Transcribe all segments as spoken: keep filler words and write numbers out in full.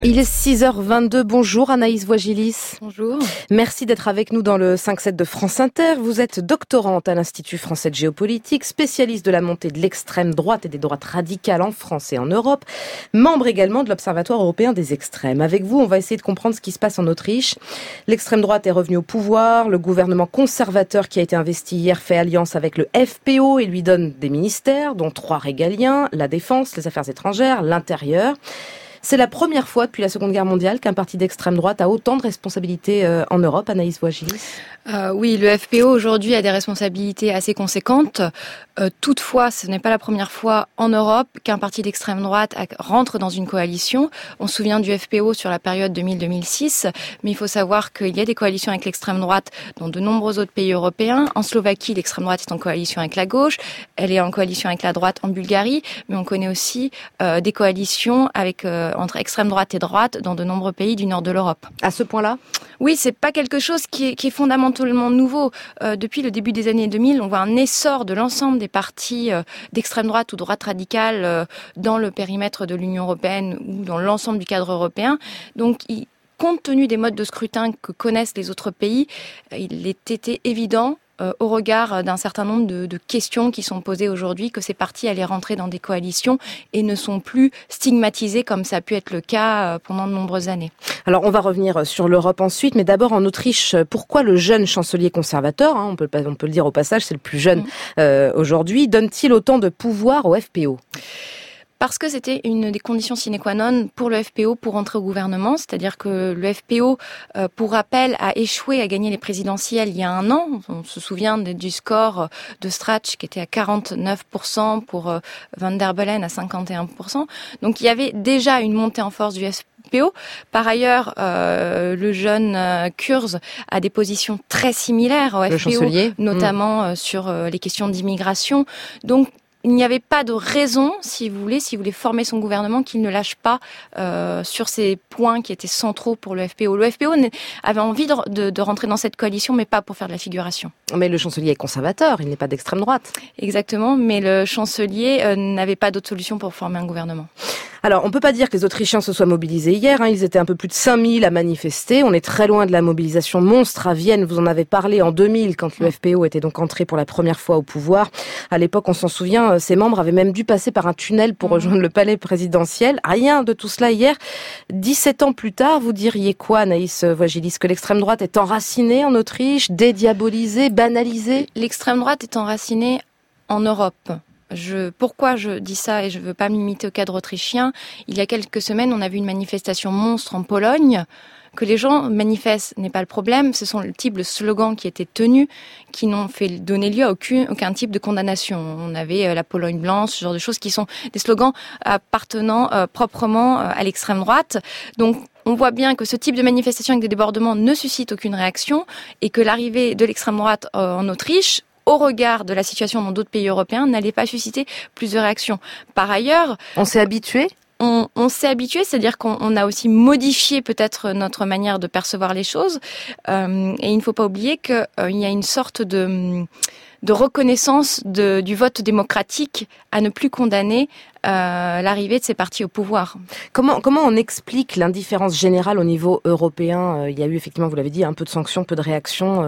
Il est six heures vingt-deux. Bonjour Anaïs Voigilis. Bonjour. Merci d'être avec nous dans le cinq sept de France Inter. Vous êtes doctorante à l'Institut français de géopolitique, spécialiste de la montée de l'extrême droite et des droites radicales en France et en Europe, membre également de l'Observatoire européen des extrêmes. Avec vous, on va essayer de comprendre ce qui se passe en Autriche. L'extrême droite est revenue au pouvoir. Le gouvernement conservateur qui a été investi hier fait alliance avec le F P O et lui donne des ministères, dont trois régaliens, la défense, les affaires étrangères, l'intérieur. C'est la première fois depuis la Seconde Guerre mondiale qu'un parti d'extrême droite a autant de responsabilités euh, en Europe. Anaïs Voigilis. Euh, oui, le F P O aujourd'hui a des responsabilités assez conséquentes. Euh, toutefois, ce n'est pas la première fois en Europe qu'un parti d'extrême droite rentre dans une coalition. On se souvient du F P O sur la période deux mille à deux mille six, mais il faut savoir qu'il y a des coalitions avec l'extrême droite dans de nombreux autres pays européens. En Slovaquie, l'extrême droite est en coalition avec la gauche, elle est en coalition avec la droite en Bulgarie, mais on connaît aussi euh, des coalitions avec euh, entre extrême droite et droite dans de nombreux pays du nord de l'Europe. À ce point-là ? Oui, c'est pas quelque chose qui est, qui est fondamentalement nouveau. Euh, depuis le début des années deux mille, on voit un essor de l'ensemble des partis euh, d'extrême droite ou droite radicale euh, dans le périmètre de l'Union européenne ou dans l'ensemble du cadre européen. Donc, il, compte tenu des modes de scrutin que connaissent les autres pays, il était évident euh, au regard d'un certain nombre de, de questions qui sont posées aujourd'hui que ces partis allaient rentrer dans des coalitions et ne sont plus stigmatisés comme ça a pu être le cas pendant de nombreuses années. Alors on va revenir sur l'Europe ensuite, mais d'abord en Autriche, pourquoi le jeune chancelier conservateur, hein, on peut, on peut le dire au passage, c'est le plus jeune mmh. euh, aujourd'hui, donne-t-il autant de pouvoir au F P O ? Parce que c'était une des conditions sine qua non pour le F P O pour entrer au gouvernement, c'est-à-dire que le F P O, euh, pour rappel, a échoué à gagner les présidentielles il y a un an. On se souvient du score de Strach qui était à quarante-neuf pour cent pour euh, Van der Bellen à cinquante et un pour cent. Donc il y avait déjà une montée en force du F P O. Par ailleurs, euh, le jeune euh, Kurz a des positions très similaires au F P O, notamment mmh. euh, sur euh, les questions d'immigration. Donc il n'y avait pas de raison, si vous voulez, si vous voulez former son gouvernement, qu'il ne lâche pas euh, sur ces points qui étaient centraux pour le F P O. Le F P O avait envie de, de, de rentrer dans cette coalition, mais pas pour faire de la figuration. Mais le chancelier est conservateur, il n'est pas d'extrême droite. Exactement, mais le chancelier euh, n'avait pas d'autre solution pour former un gouvernement. Alors, on ne peut pas dire que les Autrichiens se soient mobilisés hier. Hein. Ils étaient un peu plus de cinq mille à manifester. On est très loin de la mobilisation monstre à Vienne. Vous en avez parlé en deux mille, quand le F P O était donc entré pour la première fois au pouvoir. À l'époque, on s'en souvient, ses membres avaient même dû passer par un tunnel pour rejoindre le palais présidentiel. Rien de tout cela hier. dix-sept ans plus tard, vous diriez quoi, Anaïs Voigilis, que l'extrême droite est enracinée en Autriche, dédiabolisée, banalisée ? L'extrême droite est enracinée en Europe. Je, pourquoi je dis ça et je ne veux pas me limiter au cadre autrichien. Il y a quelques semaines, on a vu une manifestation monstre en Pologne. Que les gens manifestent n'est pas le problème, ce sont le type de slogans qui étaient tenus qui n'ont fait donner lieu à aucun, aucun type de condamnation. On avait la Pologne blanche, ce genre de choses qui sont des slogans appartenant euh, proprement à l'extrême droite. Donc on voit bien que ce type de manifestation avec des débordements ne suscite aucune réaction et que l'arrivée de l'extrême droite euh, en Autriche, au regard de la situation dans d'autres pays européens, n'allait pas susciter plus de réactions. Par ailleurs... On s'est habitué ? On, on s'est habitué, c'est-à-dire qu'on on a aussi modifié peut-être notre manière de percevoir les choses. Euh, et il ne faut pas oublier qu'il euh, y a une sorte de, de reconnaissance de, du vote démocratique à ne plus condamner euh, l'arrivée de ces partis au pouvoir. Comment, comment on explique l'indifférence générale au niveau européen ? Il y a eu effectivement, vous l'avez dit, un peu de sanctions, peu de réactions.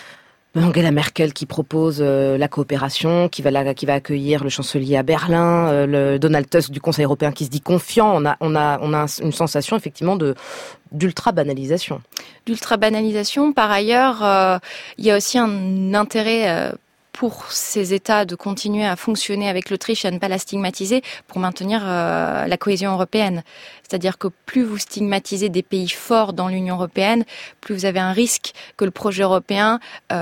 Angela Merkel qui propose euh, la coopération, qui va, la, qui va accueillir le chancelier à Berlin, euh, le Donald Tusk du Conseil européen qui se dit confiant. On a, on a, on a une sensation effectivement de d'ultra-banalisation. D'ultra-banalisation. Par ailleurs, euh, il y a aussi un intérêt... Euh, pour ces États de continuer à fonctionner avec l'Autriche et à ne pas la stigmatiser pour maintenir euh, la cohésion européenne. C'est-à-dire que plus vous stigmatisez des pays forts dans l'Union européenne, plus vous avez un risque que le projet européen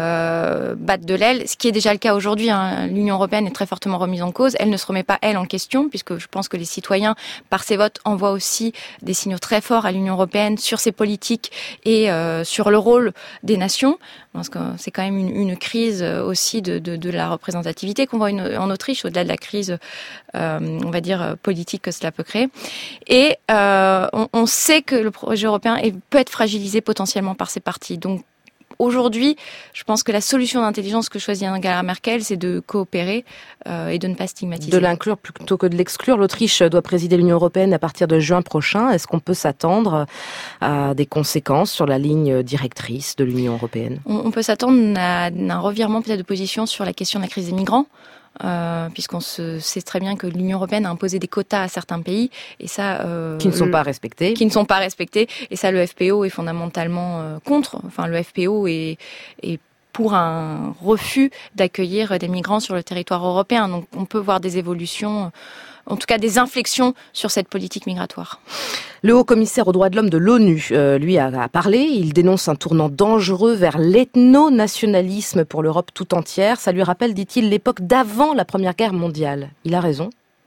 euh, batte de l'aile, ce qui est déjà le cas aujourd'hui. Hein. L'Union européenne est très fortement remise en cause. Elle ne se remet pas, elle, en question, puisque je pense que les citoyens, par ces votes, envoient aussi des signaux très forts à l'Union européenne sur ses politiques et euh, sur le rôle des nations. Parce que c'est quand même une, une crise aussi de, de, de la représentativité qu'on voit une, en Autriche, au-delà de la crise, euh, on va dire, politique que cela peut créer. Et euh, on, on sait que le projet européen est, peut être fragilisé potentiellement par ces partis. Donc, Aujourd'hui, je pense que la solution d'intelligence que choisit Angela Merkel, c'est de coopérer euh, et de ne pas stigmatiser. De l'inclure plutôt que de l'exclure. L'Autriche doit présider l'Union européenne à partir de juin prochain. Est-ce qu'on peut s'attendre à des conséquences sur la ligne directrice de l'Union européenne ? On, on peut s'attendre à un revirement peut-être de position sur la question de la crise des migrants. Euh, puisqu'on se sait très bien que l'Union européenne a imposé des quotas à certains pays et ça euh, qui ne sont pas respectés qui ne sont pas respectés et ça le F P O est fondamentalement euh, contre. Enfin le F P O est, est pour un refus d'accueillir des migrants sur le territoire européen. Donc on peut voir des évolutions, en tout cas des inflexions sur cette politique migratoire. Le haut-commissaire aux droits de l'homme de l'ONU, euh, lui, a, a parlé. Il dénonce un tournant dangereux vers l'ethno-nationalisme pour l'Europe tout entière. Ça lui rappelle, dit-il, l'époque d'avant la Première Guerre mondiale. Il a raison.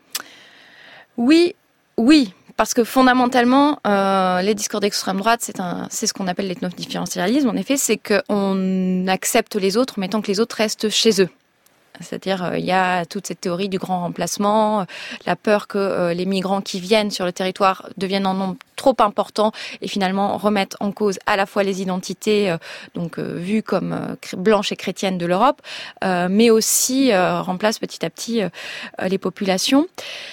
Oui, oui. Parce que fondamentalement, euh, les discours d'extrême droite, c'est un, c'est ce qu'on appelle l'ethno-différentialisme. En effet, c'est qu'on accepte les autres, mais tant que les autres restent chez eux. C'est-à-dire, euh, il y a toute cette théorie du grand remplacement, euh, la peur que euh, les migrants qui viennent sur le territoire deviennent en nombre trop important et finalement remettent en cause à la fois les identités, euh, donc euh, vues comme euh, blanches et chrétiennes de l'Europe, euh, mais aussi euh, remplacent petit à petit euh, les populations.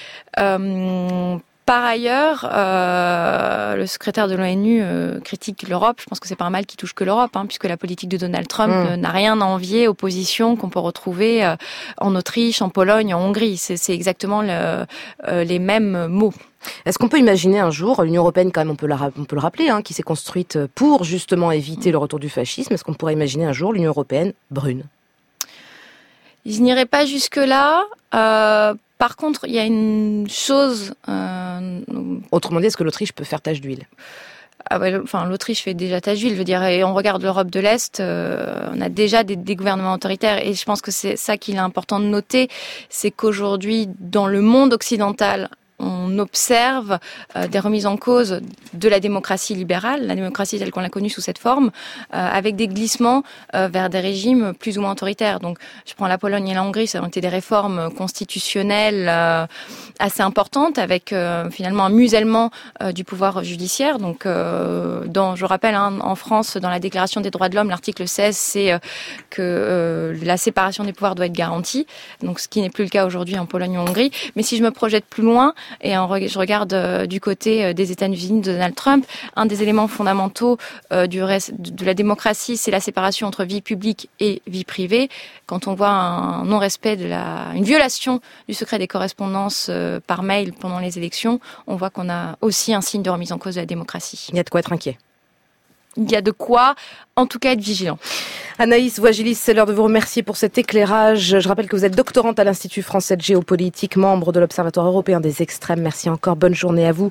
Euh, Par ailleurs, euh, le secrétaire de l'ONU euh, critique l'Europe. Je pense que c'est pas un mal qui touche que l'Europe, hein, puisque la politique de Donald Trump mmh. euh, n'a rien à envier aux positions qu'on peut retrouver euh, en Autriche, en Pologne, en Hongrie. C'est, c'est exactement le, euh, les mêmes mots. Est-ce qu'on peut imaginer un jour, l'Union européenne, quand même, on peut, la, on peut le rappeler, hein, qui s'est construite pour justement éviter mmh. le retour du fascisme, est-ce qu'on pourrait imaginer un jour l'Union européenne brune ? Je n'irai pas jusque-là. Euh, Par contre, il y a une chose... Euh... Autrement dit, est-ce que l'Autriche peut faire tache d'huile ? Ah ouais, enfin, l'Autriche fait déjà tache d'huile, je veux dire, et on regarde l'Europe de l'Est, euh, on a déjà des, des gouvernements autoritaires, et je pense que c'est ça qu'il est important de noter, c'est qu'aujourd'hui, dans le monde occidental, on observe euh, des remises en cause de la démocratie libérale, la démocratie telle qu'on l'a connue sous cette forme, euh, avec des glissements euh, vers des régimes plus ou moins autoritaires. Donc, je prends la Pologne et la Hongrie, ça ont été des réformes constitutionnelles euh, assez importantes, avec euh, finalement un musellement euh, du pouvoir judiciaire. Donc, euh, dans, je rappelle, hein, en France, dans la Déclaration des droits de l'homme, l'article seize, c'est euh, que euh, la séparation des pouvoirs doit être garantie. Donc, ce qui n'est plus le cas aujourd'hui en Pologne ou en Hongrie. Mais si je me projette plus loin, et je regarde euh, du côté euh, des États-Unis de Donald Trump, un des éléments fondamentaux euh, du reste, de la démocratie, c'est la séparation entre vie publique et vie privée. Quand on voit un non-respect de la, une violation du secret des correspondances euh, par mail pendant les élections, on voit qu'on a aussi un signe de remise en cause de la démocratie. Il y a de quoi être inquiet. Il y a de quoi, en tout cas, être vigilant. Anaïs Voigilis, c'est l'heure de vous remercier pour cet éclairage. Je rappelle que vous êtes doctorante à l'Institut français de géopolitique, membre de l'Observatoire européen des extrêmes. Merci encore, bonne journée à vous.